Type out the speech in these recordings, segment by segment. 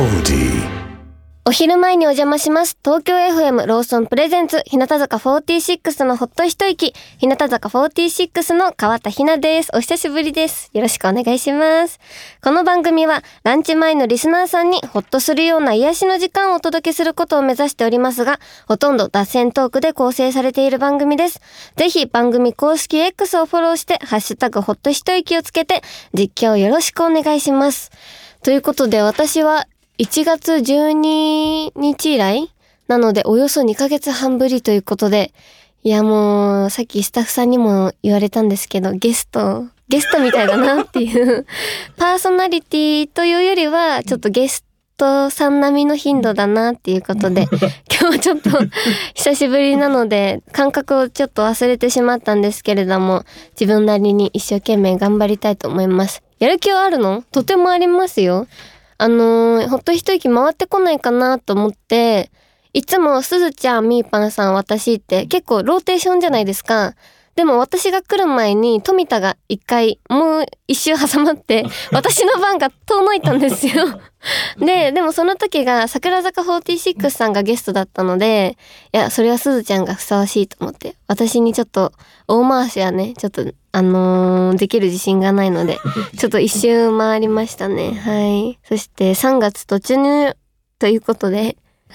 お昼前にお邪魔します。東京 FM ローソンプレゼンツ日向坂46のほっと一息、日向坂46の川田ひなです。お久しぶりです。よろしくお願いします。この番組はランチ前のリスナーさんにほっとするような癒しの時間をお届けすることを目指しておりますが、ほとんど脱線トークで構成されている番組です。ぜひ番組公式 X をフォローしてハッシュタグほっと一息をつけて実況よろしくお願いします。ということで、私は1月12日以来なのでおよそ2ヶ月半ぶりということで、いやもうさっきスタッフさんにも言われたんですけど、ゲストみたいだなっていうパーソナリティというよりはちょっとゲストさん並みの頻度だなっていうことで今日ちょっと久しぶりなので感覚をちょっと忘れてしまったんですけれども、自分なりに一生懸命頑張りたいと思います。やる気はあるの？とてもありますよ。ほっと一息回ってこないかなと思って、いつもすずちゃん、みーぱんさん、私って結構ローテーションじゃないですか。でも私が来る前に富田が一回もう一周挟まって私の番が遠のいたんですよでもその時が桜坂46さんがゲストだったので、いやそれはすずちゃんがふさわしいと思って、私にちょっと大回しはねちょっとできる自信がないのでちょっと一周回りましたね。はい。そして3月突入ということで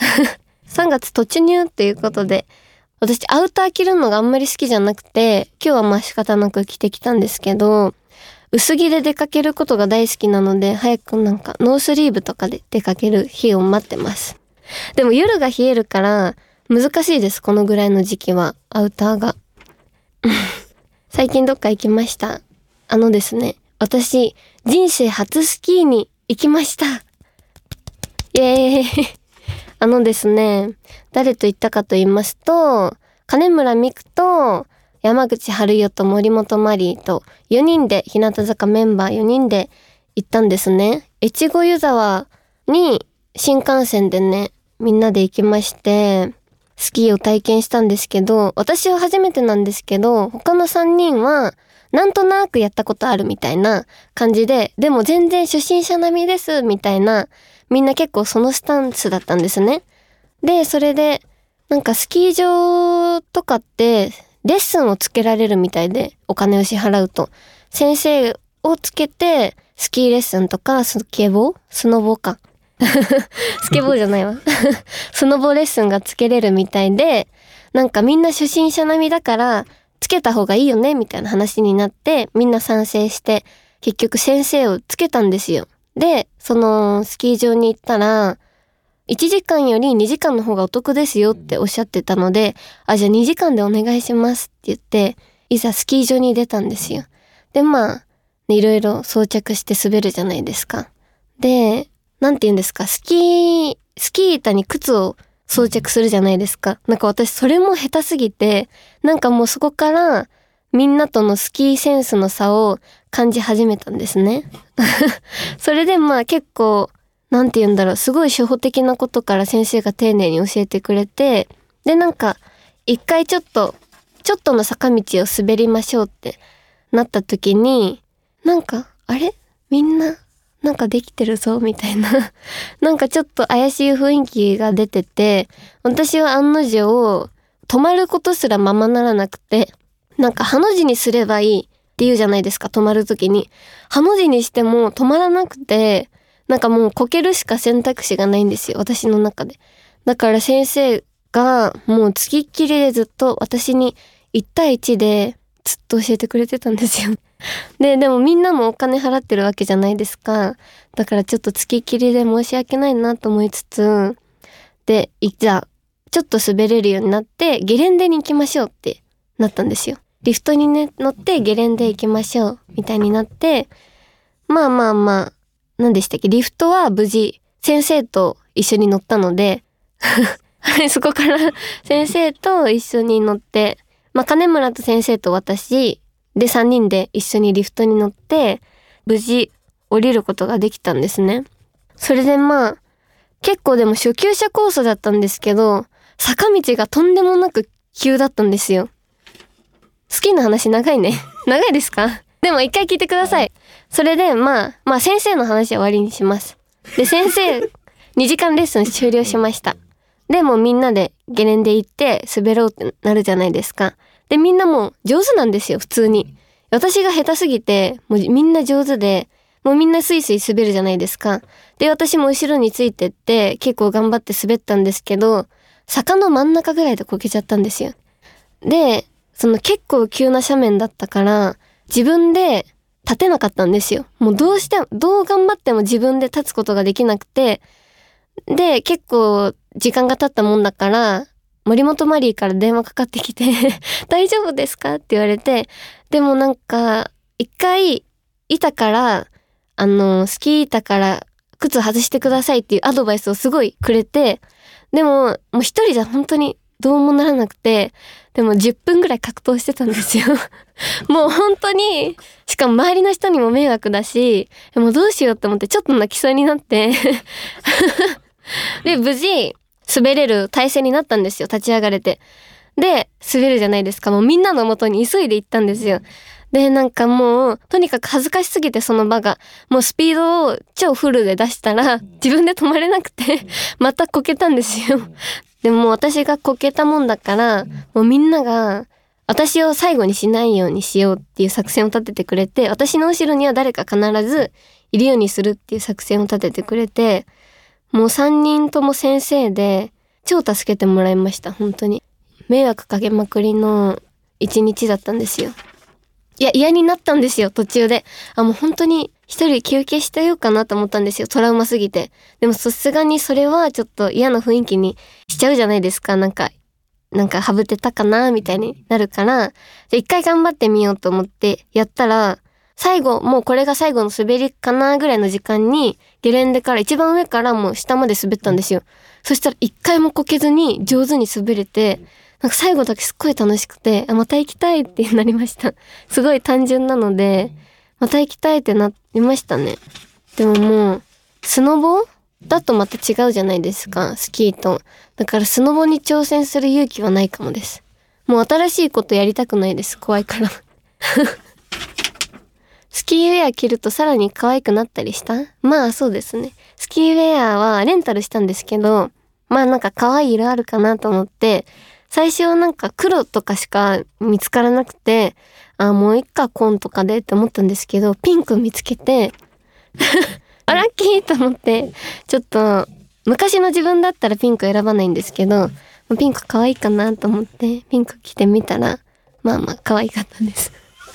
3月突入ということで、私アウター着るのがあんまり好きじゃなくて、今日はまあ仕方なく着てきたんですけど、薄着で出かけることが大好きなので、早くなんかノースリーブとかで出かける日を待ってます。でも夜が冷えるから難しいです、このぐらいの時期はアウターが最近どっか行きました？ですね、私人生初スキーに行きました。イエーイですね、誰と行ったかと言いますと、金村美久と山口春代と森本マリーと4人で、日向坂メンバー4人で行ったんですね。越後湯沢に新幹線でね、みんなで行きまして、スキーを体験したんですけど、私は初めてなんですけど、他の3人はなんとなくやったことあるみたいな感じで、でも全然初心者並みですみたいな、みんな結構そのスタンスだったんですね。で、それでなんかスキー場とかってレッスンをつけられるみたいで、お金を支払うと先生をつけてスキーレッスンとかスノボかスケボーじゃないわスノボレッスンがつけれるみたいで、なんかみんな初心者並みだからつけた方がいいよねみたいな話になって、みんな賛成して結局先生をつけたんですよ。で、そのスキー場に行ったら1時間より2時間の方がお得ですよっておっしゃってたので、じゃあ2時間でお願いしますって言って、いざスキー場に出たんですよ。で、まあ、いろいろ装着して滑るじゃないですか。で、なんて言うんですか、スキー板に靴を装着するじゃないですか。なんか私それも下手すぎて、なんかもうそこからみんなとのスキーセンスの差を感じ始めたんですねそれでまあ結構なんて言うんだろう、すごい初歩的なことから先生が丁寧に教えてくれて、でなんか一回ちょっとの坂道を滑りましょうってなった時に、なんかあれみんななんかできてるぞみたいななんかちょっと怪しい雰囲気が出てて、私は案の定止まることすらままならなくて、なんかハの字にすればいいって言うじゃないですか、止まる時に。ハの字にしても止まらなくて、なんかもうこけるしか選択肢がないんですよ、私の中で。だから先生がもうつきっきりでずっと私に1対1でずっと教えてくれてたんですよでもみんなもお金払ってるわけじゃないですか。だからちょっとつきっきりで申し訳ないなと思いつつ、で、じゃあちょっと滑れるようになってゲレンデに行きましょうってなったんですよ。リフトにね乗ってゲレンデ行きましょうみたいになって、まあ何でしたっけ、リフトは無事先生と一緒に乗ったのでそこから先生と一緒に乗って、金村と先生と私で3人で一緒にリフトに乗って無事降りることができたんですね。それで結構でも初級者コースだったんですけど、坂道がとんでもなく急だったんですよ。好きな話長いね長いですか？でも一回聞いてください。それで先生の話は終わりにします。で先生 2時間レッスン終了しました。で、もうみんなでゲレンデ行って滑ろうってなるじゃないですか。で、みんなもう上手なんですよ、普通に。私が下手すぎて、もうみんな上手で、もうみんなスイスイ滑るじゃないですか。で、私も後ろについてって結構頑張って滑ったんですけど、坂の真ん中ぐらいでこけちゃったんですよ。で、その結構急な斜面だったから、自分で立てなかったんですよ。もうどう頑張っても自分で立つことができなくて、で、結構時間が経ったもんだから、森本マリーから電話かかってきて大丈夫ですかって言われて、でもなんか、一回、板から、スキー板から靴外してくださいっていうアドバイスをすごいくれて、でも、もう一人じゃ本当にどうもならなくて、でも10分ぐらい格闘してたんですよ。もう本当に、しかも周りの人にも迷惑だし、もうどうしようって思ってちょっと泣きそうになってで、無事、滑れる体勢になったんですよ。立ち上がれて。で、滑るじゃないですか。もうみんなの元に急いで行ったんですよ。で、なんかもう、とにかく恥ずかしすぎてその場が、もうスピードを超フルで出したら、自分で止まれなくて、またこけたんですよ。でも私がこけたもんだから、もうみんなが、私を最後にしないようにしようっていう作戦を立ててくれて、私の後ろには誰か必ずいるようにするっていう作戦を立ててくれて、もう3人とも先生で超助けてもらいました。本当に迷惑かけまくりの一日だったんですよ。いや、嫌になったんですよ、途中で。もう本当に一人休憩してようかなと思ったんですよ、トラウマすぎて。でもさすがにそれはちょっと嫌な雰囲気にしちゃうじゃないですか。なんかハブってたかなみたいになるから、一回頑張ってみようと思ってやったら、最後、もうこれが最後の滑りかなぐらいの時間に、ゲレンデから一番上からもう下まで滑ったんですよ。そしたら一回もこけずに上手に滑れて、なんか最後だけすっごい楽しくて、また行きたいってなりました。すごい単純なので、また行きたいってなりましたね。でももう、スノボだとまた違うじゃないですか、スキーと。だからスノボに挑戦する勇気はないかもです。もう新しいことやりたくないです。怖いから。スキーウェア着るとさらに可愛くなったりした？まあそうですね。スキーウェアはレンタルしたんですけど、まあなんか可愛い色あるかなと思って、最初はなんか黒とかしか見つからなくて、もういっか紺とかでって思ったんですけど、ピンク見つけて、ラッキーと思って、ちょっと昔の自分だったらピンク選ばないんですけど、ピンク可愛いかなと思ってピンク着てみたら、まあまあ可愛かったです。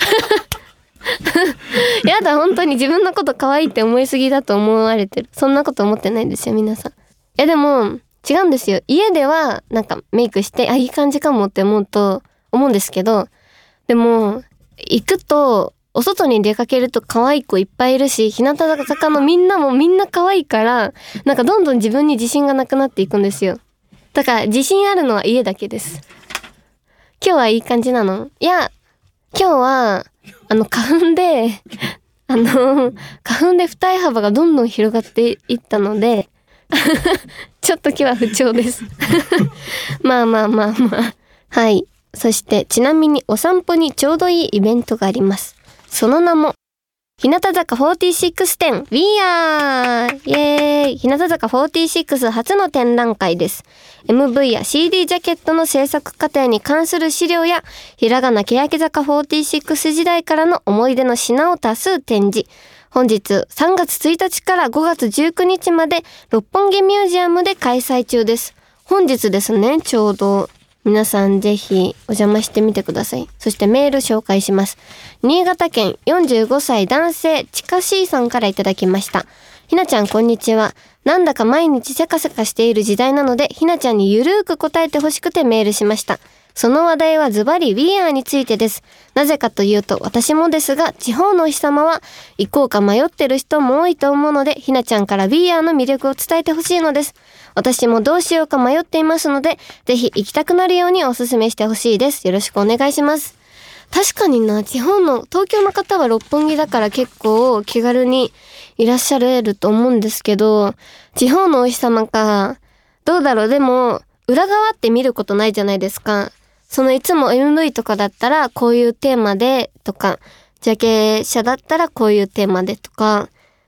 やだ、本当に自分のこと可愛いって思いすぎだと思われてる。そんなこと思ってないですよ、皆さん。でも違うんですよ。家ではなんかメイクして、いい感じかもって思うんですけど、でも行くとお外に出かけると可愛い子いっぱいいるし、日向坂のみんなもみんな可愛いから、なんかどんどん自分に自信がなくなっていくんですよ。だから自信あるのは家だけです。今日はいい感じなの？いや、今日は花粉で花粉で二重幅がどんどん広がっていったのでちょっと今日は不調ですまあまあまあまあ、はい。そしてちなみにお散歩にちょうどいいイベントがあります。その名も日向坂46展 We Are イエーイ。日向坂46初の展覧会です。 MV や CD ジャケットの制作過程に関する資料やひらがな欅坂46時代からの思い出の品を多数展示。本日3月1日から5月19日まで六本木ミュージアムで開催中です。本日ですね、ちょうど。皆さんぜひお邪魔してみてください。そしてメール紹介します。新潟県45歳男性ちかしーさんからいただきました。ひなちゃんこんにちは。なんだか毎日せかせかしている時代なので、ひなちゃんにゆるーく答えてほしくてメールしました。その話題はズバリ We Are についてです。なぜかというと、私もですが、地方のお日様は行こうか迷ってる人も多いと思うので、ひなちゃんから We Are の魅力を伝えてほしいのです。私もどうしようか迷っていますので、ぜひ行きたくなるようにおすすめしてほしいです。よろしくお願いします。確かにな、東京の方は六本木だから結構気軽にいらっしゃると思うんですけど、地方のお日様か、どうだろう。でも、裏側って見ることないじゃないですか。いつも MV とかだったらこういうテーマでとか、ジャケ写だったらこういうテーマでとか、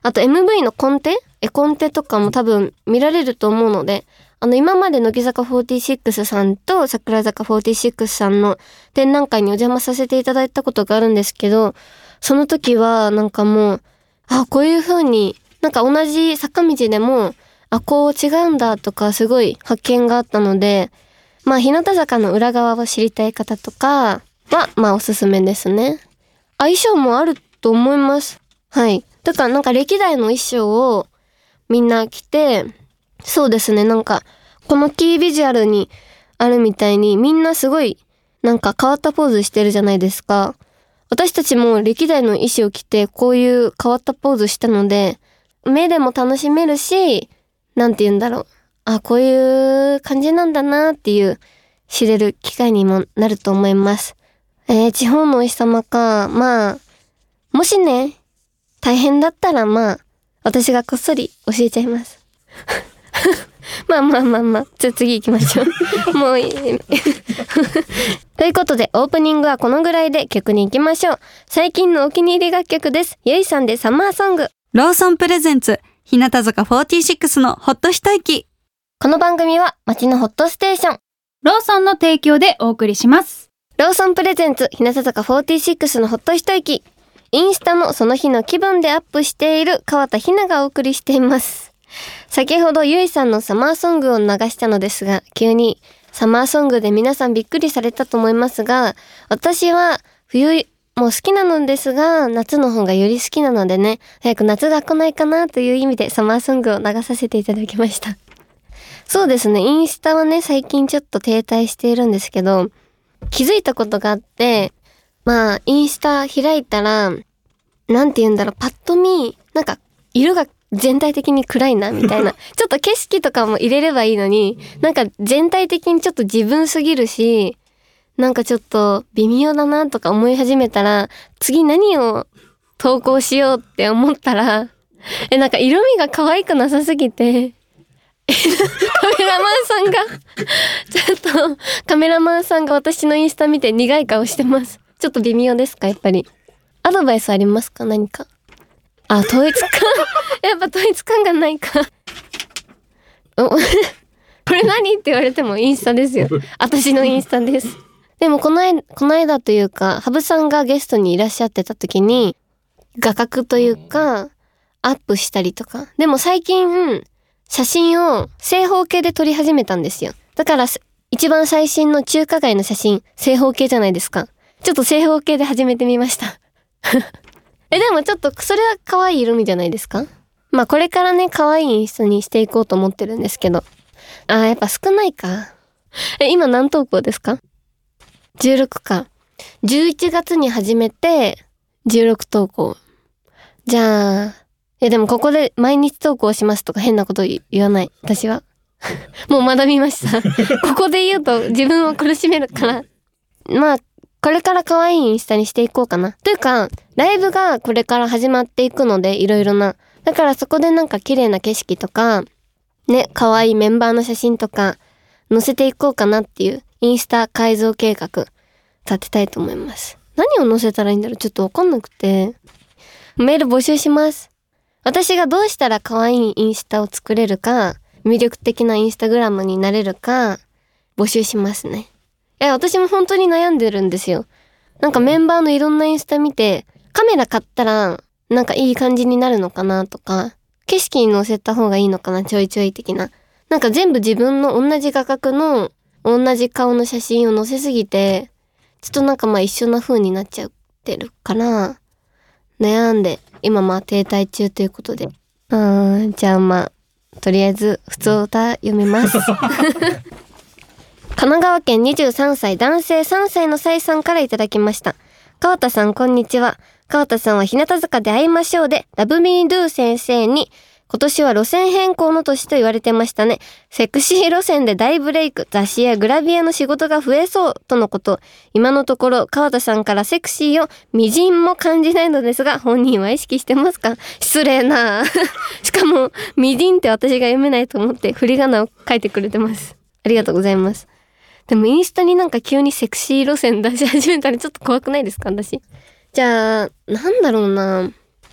あと MV の絵コンテとかも多分見られると思うので、今まで乃木坂46さんと桜坂46さんの展覧会にお邪魔させていただいたことがあるんですけど、その時はなんかもう、こういう風に、なんか同じ坂道でも、こう違うんだとかすごい発見があったので、日向坂の裏側を知りたい方とかは、おすすめですね。衣装もあると思います。はい。だからなんか歴代の衣装をみんな着て、そうですね、なんか、このキービジュアルにあるみたいにみんなすごいなんか変わったポーズしてるじゃないですか。私たちも歴代の衣装を着てこういう変わったポーズしたので、目でも楽しめるし、なんて言うんだろう。こういう感じなんだなっていう知れる機会にもなると思います。地方のお日様か。もしね、大変だったら私がこっそり教えちゃいます。じゃあ次行きましょう。もういい。ということで、オープニングはこのぐらいで曲に行きましょう。最近のお気に入り楽曲です。ゆいさんでサマーソング。 ローソンプレゼンツ、日向坂46のほっと一息。 この番組は街のホットステーション、 ローソンの提供でお送りします。 ローソンプレゼンツ、日向坂46のほっと一息。インスタのその日の気分でアップしている川田ひながお送りしています。先ほどゆいさんのサマーソングを流したのですが、急にサマーソングで皆さんびっくりされたと思いますが、私は冬も好きなのですが、夏の方がより好きなのでね、早く夏が来ないかなという意味でサマーソングを流させていただきました。そうですね、インスタはね、最近ちょっと停滞しているんですけど、気づいたことがあって、インスタ開いたら、なんて言うんだろう、パッと見、なんか色が全体的に暗いなみたいな。ちょっと景色とかも入れればいいのに、なんか全体的にちょっと自分すぎるし、なんかちょっと微妙だなとか思い始めたら、次何を投稿しようって思ったら、なんか色味が可愛くなさすぎて、カメラマンさんがカメラマンさんが私のインスタ見て苦い顔してます。ちょっと微妙ですか、やっぱり。アドバイスありますか、何か。統一感やっぱ統一感がないか。これ何って言われてもインスタですよ。私のインスタです。でもこの間というか、ハブさんがゲストにいらっしゃってた時に、画角というか、アップしたりとか。でも最近、写真を正方形で撮り始めたんですよ。だから、一番最新の中華街の写真、正方形じゃないですか。ちょっと正方形で始めてみました。でもちょっと、それは可愛い色味じゃないですか？これからね、可愛いインスタにしていこうと思ってるんですけど。やっぱ少ないか。今何投稿ですか？16か。11月に始めて、16投稿。じゃあ、でもここで毎日投稿しますとか変なこと言わない。私は。もう学びました。ここで言うと自分を苦しめるから。これから可愛いインスタにしていこうかな。というか、ライブがこれから始まっていくので、いろいろな。だからそこでなんか綺麗な景色とか、ね、可愛いメンバーの写真とか、載せていこうかなっていう、インスタ改造計画、立てたいと思います。何を載せたらいいんだろう？ちょっとわかんなくて。メール募集します。私がどうしたら可愛いインスタを作れるか、魅力的なインスタグラムになれるか、募集しますね。私も本当に悩んでるんですよ。なんかメンバーのいろんなインスタ見て、カメラ買ったら、なんかいい感じになるのかなとか、景色に載せた方がいいのかな、ちょいちょい的な。なんか全部自分の同じ画角の、同じ顔の写真を載せすぎて、ちょっとなんか一緒な風になっちゃってるから、悩んで、今停滞中ということで。じゃあとりあえず、普通歌読みます。神奈川県23歳男性3歳のサイさんからいただきました。川田さんこんにちは。川田さんは日向坂で会いましょうでラブミードゥ先生に今年は路線変更の年と言われてましたね。セクシー路線で大ブレイク、雑誌やグラビアの仕事が増えそうとのこと。今のところ川田さんからセクシーをみじんも感じないのですが、本人は意識してますか？失礼なしかもみじんって私が読めないと思って振り仮名を書いてくれてます。ありがとうございます。でもインスタになんか急にセクシー路線出し始めたらちょっと怖くないですか？私。じゃあ、なんだろうな。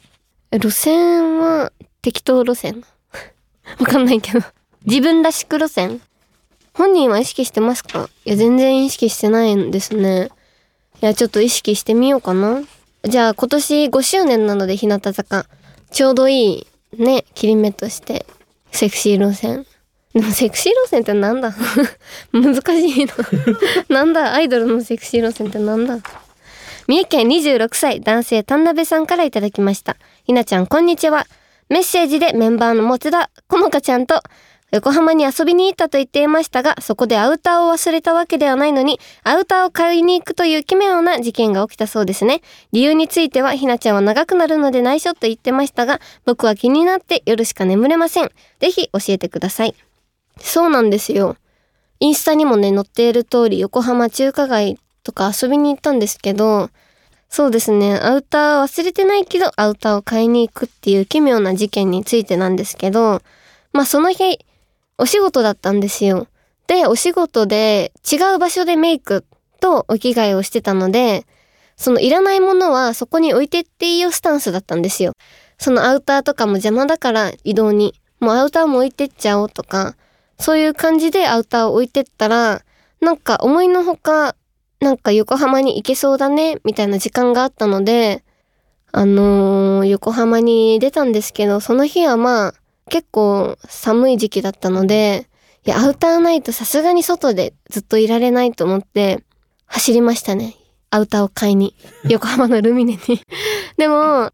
路線は適当路線わかんないけど自分らしく路線。本人は意識してますか？いや全然意識してないんですね。いやちょっと意識してみようかな。じゃあ今年5周年なので日向坂ちょうどいいね切り目としてセクシー路線。でもセクシー路線ってなんだ難しいななんだアイドルのセクシー路線ってなんだ。三重県26歳男性丹鍋さんからいただきました。ひなちゃんこんにちは。メッセージでメンバーの持田このかちゃんと横浜に遊びに行ったと言っていましたが、そこでアウターを忘れたわけではないのにアウターを買いに行くという奇妙な事件が起きたそうですね。理由についてはひなちゃんは長くなるので内緒と言ってましたが、僕は気になって夜しか眠れません。ぜひ教えてください。そうなんですよ。インスタにもね載っている通り横浜中華街とか遊びに行ったんですけど、そうですねアウター忘れてないけどアウターを買いに行くっていう奇妙な事件についてなんですけど、まあその日お仕事だったんですよ。でお仕事で違う場所でメイクとお着替えをしてたので、そのいらないものはそこに置いてっていいよスタンスだったんですよ。そのアウターとかも邪魔だから移動にもうアウターも置いてっちゃおうとか、そういう感じでアウターを置いてったら、なんか思いのほかなんか横浜に行けそうだねみたいな時間があったので、横浜に出たんですけど、その日はまあ結構寒い時期だったので、いやアウターないとさすがに外でずっといられないと思って走りましたね。アウターを買いに横浜のルミネにでも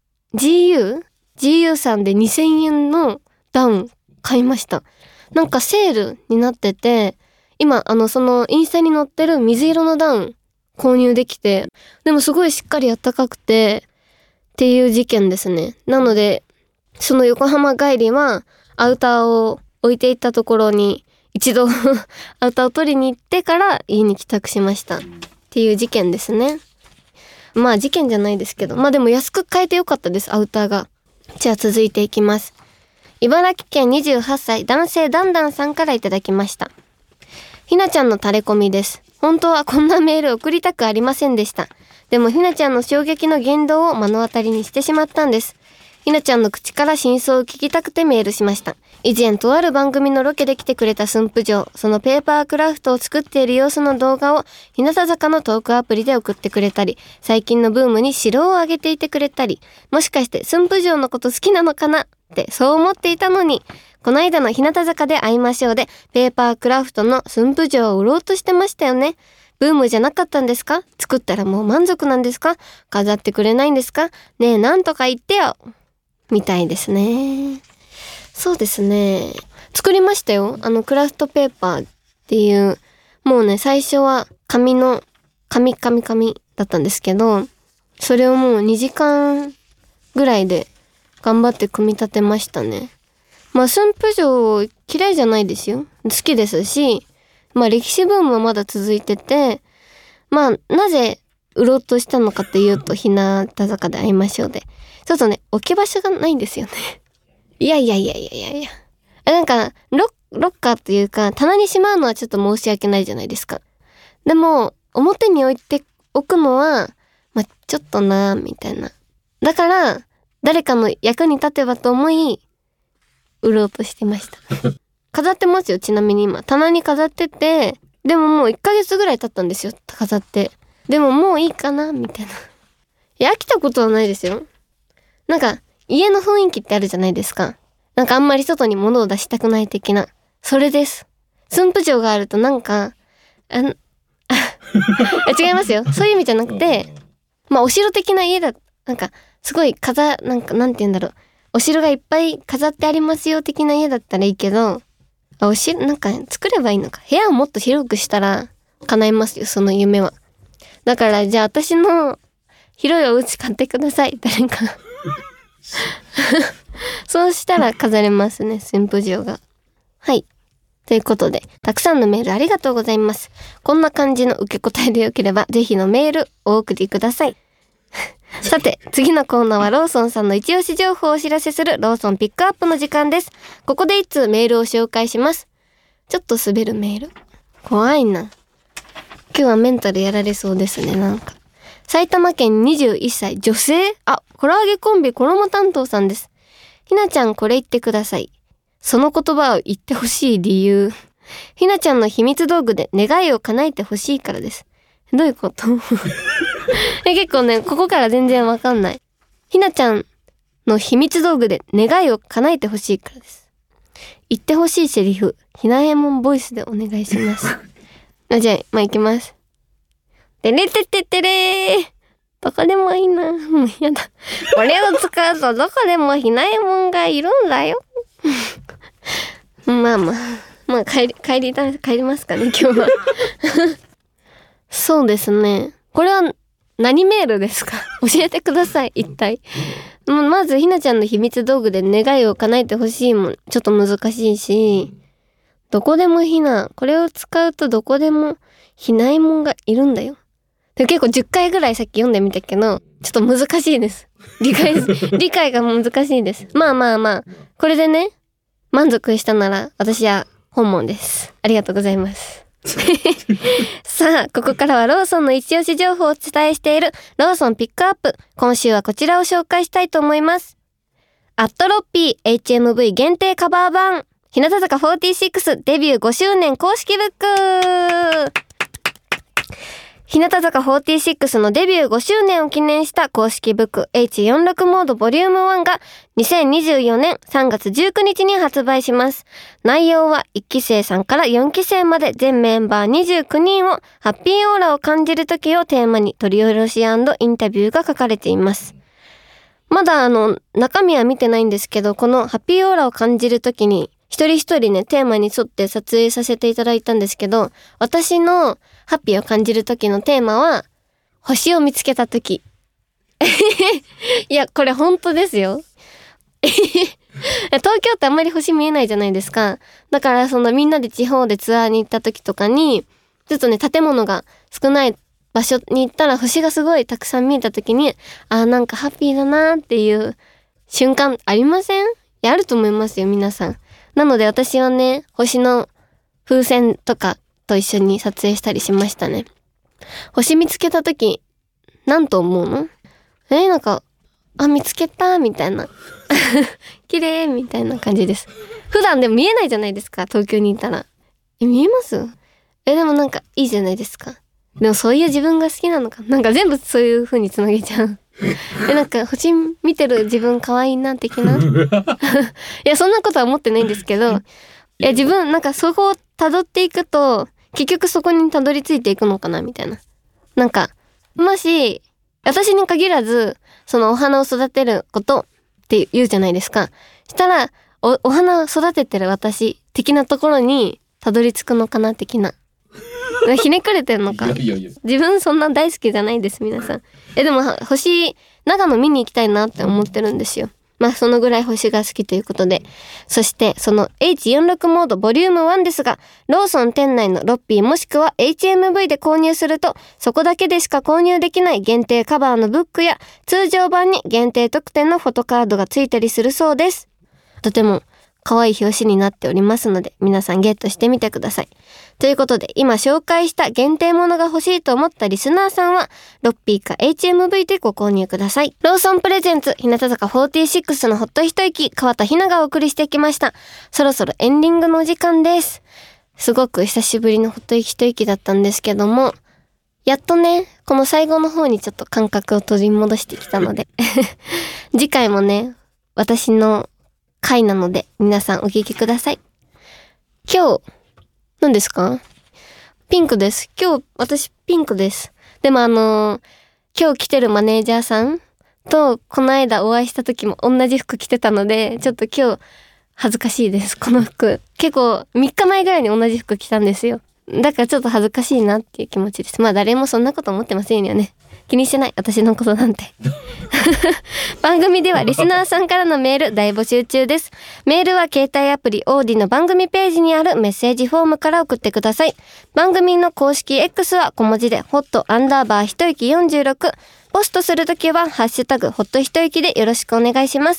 GU さんで2000円のダウン買いました。なんかセールになってて、今そのインスタに載ってる水色のダウン購入できて、でもすごいしっかりあったかくてっていう事件ですね。なのでその横浜帰りはアウターを置いていったところに一度アウターを取りに行ってから家に帰宅しましたっていう事件ですね。まあ事件じゃないですけど、まあでも安く買えてよかったですアウターが。じゃあ続いていきます。茨城県28歳男性ダンダンさんからいただきました。ひなちゃんのタレコミです。本当はこんなメール送りたくありませんでした。でもひなちゃんの衝撃の言動を目の当たりにしてしまったんです。ひなちゃんの口から真相を聞きたくてメールしました。以前とある番組のロケで来てくれた駿府城、そのペーパークラフトを作っている様子の動画を日向坂のトークアプリで送ってくれたり、最近のブームに城をあげていてくれたり、もしかして駿府城のこと好きなのかなってそう思っていたのに、この間の日向坂で会いましょうでペーパークラフトの駿府城を売ろうとしてましたよね。ブームじゃなかったんですか？作ったらもう満足なんですか？飾ってくれないんですか？ねえなんとか言ってよみたいですね。そうですね。作りましたよ。クラフトペーパーっていう、もうね最初は紙だったんですけど、それをもう2時間ぐらいで頑張って組み立てましたね。まあ駿府城嫌いじゃないですよ。好きですし、まあ歴史ブームはまだ続いてて、まあなぜ売ろうとしたのかっていうと、日向坂で会いましょうでちょっとね置き場所がないんですよねいやなんかロッカーというか棚にしまうのはちょっと申し訳ないじゃないですか。でも表に置いておくのはまあちょっとなみたいな。だから誰かの役に立てばと思い売ろうとしてました飾ってますよ。ちなみに今棚に飾ってて、でももう1ヶ月ぐらい経ったんですよ飾って。でももういいかなみたいな。いや飽きたことはないですよ。なんか家の雰囲気ってあるじゃないですか。なんかあんまり外に物を出したくない的な。それです。駿府城があるとなんか違いますよ。そういう意味じゃなくて、まあお城的な家だ。なんかすごいなんて言うんだろう。お城がいっぱい飾ってありますよ的な家だったらいいけど、お城なんか作ればいいのか。部屋をもっと広くしたら叶いますよ、その夢は。だからじゃあ私の広いお家買ってください、誰かそうしたら飾れますね、駿府城が。はい。ということで、たくさんのメールありがとうございます。こんな感じの受け答えでよければ、ぜひのメールお送りください。さて、次のコーナーはローソンさんの一押し情報をお知らせするローソンピックアップの時間です。ここで一通メールを紹介します。ちょっと滑るメール。怖いな。今日はメンタルやられそうですね、なんか。 埼玉県21歳女性。コラーゲコンビ衣担当さんです。ひなちゃんこれ言ってください。その言葉を言ってほしい理由。ひなちゃんの秘密道具で願いを叶えてほしいからです。どういうこと結構ね、ここから全然わかんない。ひなちゃんの秘密道具で願いを叶えてほしいからです。言ってほしいセリフ、ひなえもんボイスでお願いします。じゃあ、行きます。てれてててれー。どこでもいいな。もうやだ。これを使うとどこでもひなえもんがいるんだよ。まあ帰りますかね、今日は。そうですね。これは何メールですか？教えてください、一体。まずひなちゃんの秘密道具で願いを叶えてほしいもん、ちょっと難しいし、どこでもこれを使うとどこでもひなえもんがいるんだよ。で結構10回ぐらいさっき読んでみたけど、ちょっと難しいです。理解が難しいです。まあ。これでね、満足したなら私は本望です。ありがとうございます。さあ、ここからはローソンの一押し情報をお伝えしているローソンピックアップ。今週はこちらを紹介したいと思います。アットロッピー HMV 限定カバー版。日向坂46デビュー5周年公式ブック。日向坂46のデビュー5周年を記念した公式ブック H46 モードボリューム1が2024年3月19日に発売します。内容は1期生さんから4期生まで全メンバー29人をハッピーオーラを感じる時をテーマに取り下ろし&インタビューが書かれています。まだ中身は見てないんですけど、このハッピーオーラを感じる時に一人一人ね、テーマに沿って撮影させていただいたんですけど、私のハッピーを感じる時のテーマは、星を見つけた時。いや、これ本当ですよ。東京ってあんまり星見えないじゃないですか。だからみんなで地方でツアーに行った時とかに、ちょっとね、建物が少ない場所に行ったら星がすごいたくさん見えた時に、なんかハッピーだなっていう瞬間ありません？いや、あると思いますよ、皆さん。なので私はね、星の風船とかと一緒に撮影したりしましたね。星見つけたとき、なんと思うの？なんか、見つけたみたいな。綺麗みたいな感じです。普段でも見えないじゃないですか、東京にいたら。見えます？でもなんかいいじゃないですか。でもそういう自分が好きなのか。なんか全部そういう風につなげちゃう。なんか星見てる自分可愛いな的な。いや、そんなことは思ってないんですけど、自分なんかそこを辿っていくと結局そこに辿り着いていくのかなみたいな。なんかもし私に限らずお花を育てることって言うじゃないですか。したらお花を育ててる私的なところに辿り着くのかな的な。ひねくれてんのか。いや自分そんな大好きじゃないです、皆さん。でも星長野見に行きたいなって思ってるんですよ。そのぐらい星が好きということで。そしてその H46 モードボリューム1ですが、ローソン店内のロッピーもしくは HMV で購入すると、そこだけでしか購入できない限定カバーのブックや通常版に限定特典のフォトカードがついたりするそうです。とても可愛い表紙になっておりますので、皆さんゲットしてみてください。ということで、今紹介した限定ものが欲しいと思ったリスナーさんは、ロッピーか HMV でご購入ください。ローソンプレゼンツ、日向坂46のほっと一息、川田ひながお送りしてきました。そろそろエンディングのお時間です。すごく久しぶりのほっと一息だったんですけども、やっとね、この最後の方にちょっと感覚を取り戻してきたので、次回もね、私の回なので皆さんお聞きください。今日何ですか？ピンクです。今日私ピンクです。でも今日来てるマネージャーさんとこの間お会いした時も同じ服着てたので、ちょっと今日恥ずかしいです。この服結構3日前ぐらいに同じ服着たんですよ。だからちょっと恥ずかしいなっていう気持ちです。誰もそんなこと思ってませんよね。気にしてない、私のことなんて。番組ではリスナーさんからのメール大募集中です。メールは携帯アプリオーディの番組ページにあるメッセージフォームから送ってください。番組の公式 X は小文字でHOT_一息46。ポストするときはハッシュタグホット一息でよろしくお願いします。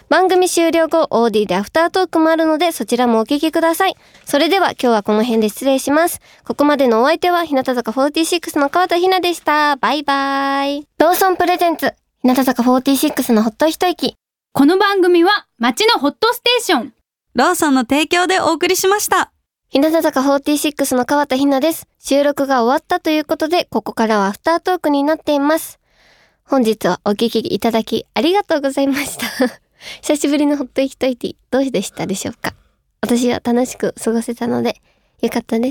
番組終了後、オーディでアフタートークもあるので、そちらもお聞きください。それでは今日はこの辺で失礼します。ここまでのお相手は、日向坂46の川田ひなでした。バイバイ。ローソンプレゼンツ、日向坂46のほっと一息。 この番組は街のホットステーションローソンの提供でお送りしました。 日向坂46の川田ひなです。収録が終わったということで、ここからはアフタートークになっています。本日はお聞きいただきありがとうございました。久しぶりのほっと一息、どうでしたでしょうか。私は楽しく過ごせたのでよかったです。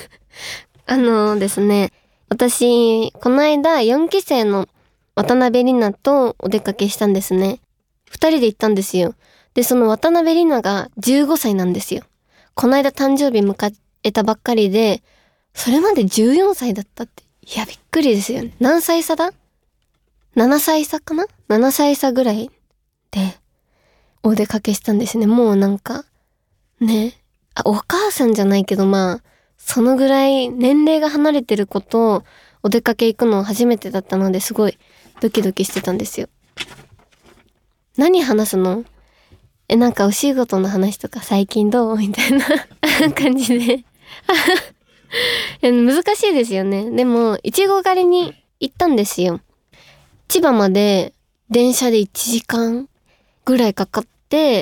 ですね、私この間4期生の渡辺里奈とお出かけしたんですね。2人で行ったんですよ。で、その渡辺里奈が15歳なんですよ。この間誕生日迎えたばっかりで、それまで14歳だったって。いや、びっくりですよね。何歳差だ ?7 歳差かな ?7 歳差ぐらいでお出かけしたんですね。もうなんかね、お母さんじゃないけど、そのぐらい年齢が離れてる子とお出かけ行くの初めてだったので、すごいドキドキしてたんですよ。何話すの？なんかお仕事の話とか最近どうみたいな感じで難しいですよね。でもいちご狩りに行ったんですよ。千葉まで電車で1時間ぐらいかかって、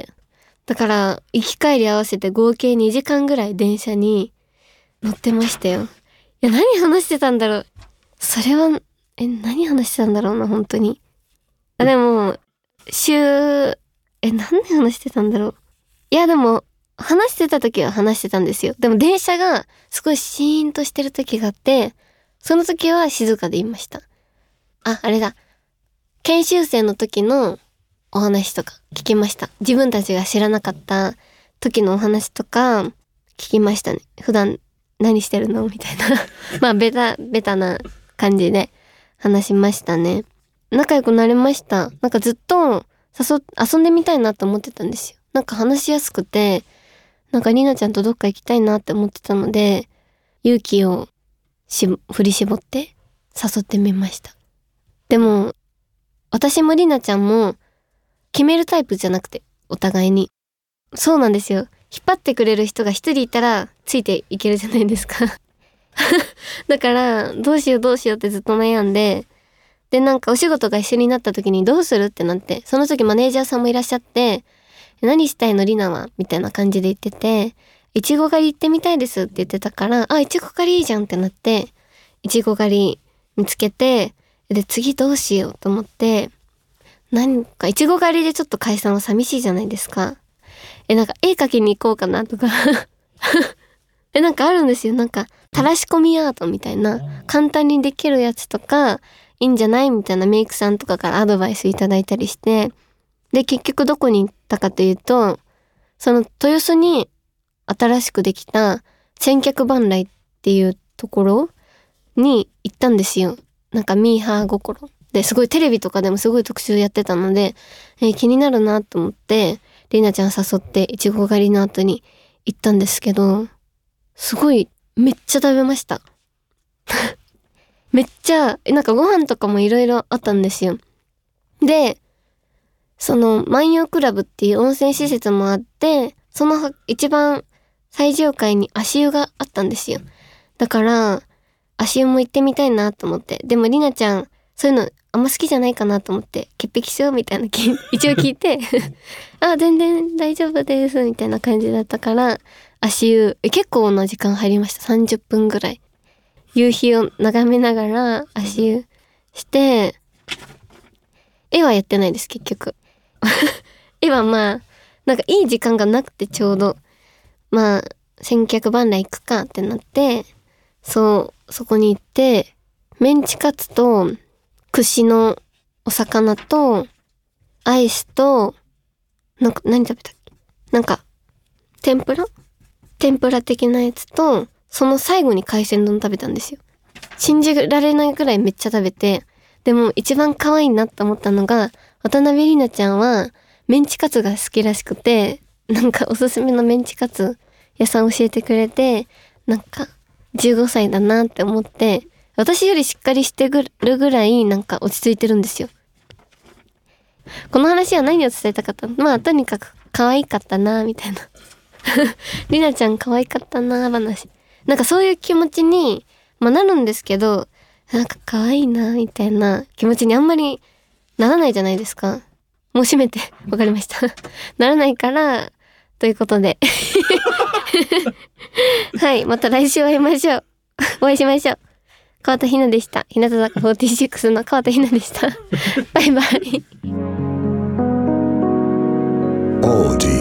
だから行き帰り合わせて合計2時間ぐらい電車に乗ってましたよ。いや、何話してたんだろう。それは何話してたんだろうな、本当に。でも何で話してたんだろう。いや、でも話してた時は話してたんですよ。でも電車がすごいシーンとしてる時があって、その時は静かで言いました。あれだ。研修生の時のお話とか聞きました。自分たちが知らなかった時のお話とか聞きましたね。普段何してるのみたいなベタな感じで話しましたね。仲良くなれました。なんかずっと遊んでみたいなと思ってたんですよ。なんか話しやすくて、なんかりなちゃんとどっか行きたいなって思ってたので、勇気を振り絞って誘ってみました。でも私もりなちゃんも決めるタイプじゃなくて、お互いに。そうなんですよ。引っ張ってくれる人が一人いたらついていけるじゃないですか。だからどうしようってずっと悩んで、でなんかお仕事が一緒になった時にどうするってなって、その時マネージャーさんもいらっしゃって、何したいのりなはみたいな感じで言ってて、いちご狩り行ってみたいですって言ってたから、いちご狩りいいじゃんってなって、いちご狩り見つけて、で次どうしようと思って、なんかいちご狩りでちょっと解散は寂しいじゃないですか。なんか絵描きに行こうかなとかなんかあるんですよ。なんかたらし込みアートみたいな簡単にできるやつとかいいんじゃないみたいなメイクさんとかからアドバイスいただいたりして、で結局どこに行ったかというと、その豊洲に新しくできた千客万来っていうところに行ったんですよ。なんかミーハー心ですごいテレビとかでもすごい特集やってたので、気になるなと思ってりなちゃん誘っていちご狩りの後に行ったんですけど、すごいめっちゃ食べましためっちゃなんかご飯とかもいろいろあったんですよ。でその万葉クラブっていう温泉施設もあって、その一番最上階に足湯があったんですよ。だから足湯も行ってみたいなと思って、でもりなちゃんそういうのあんま好きじゃないかなと思って、潔癖症みたいな一応聞いて全然大丈夫ですみたいな感じだったから、足湯結構な時間入りました。30分ぐらい夕日を眺めながら足湯して絵はやってないです結局絵はなんかいい時間がなくて、ちょうど千客万来行くかってなって、そこに行ってメンチカツと串のお魚とアイスとなんか何食べたっけ、なんか天ぷら的なやつと、その最後に海鮮丼食べたんですよ。信じられないくらいめっちゃ食べて、でも一番可愛いなって思ったのが、渡辺里奈ちゃんはメンチカツが好きらしくて、なんかおすすめのメンチカツ屋さん教えてくれて、なんか15歳だなって思って、私よりしっかりしてるぐらいなんか落ち着いてるんですよ。 この話は何を伝えたかったの？まあとにかく可愛かったなみたいなりなちゃん可愛かったな話、なんかそういう気持ちに、まあ、なるんですけど、なんか可愛いなみたいな気持ちにあんまりならないじゃないですか。もう閉めてわかりましたならないからということではい、また来週会いましょうお会いしましょう。川田ひなでした。日向坂46の川田ひなでしたバイバイ。 オーディ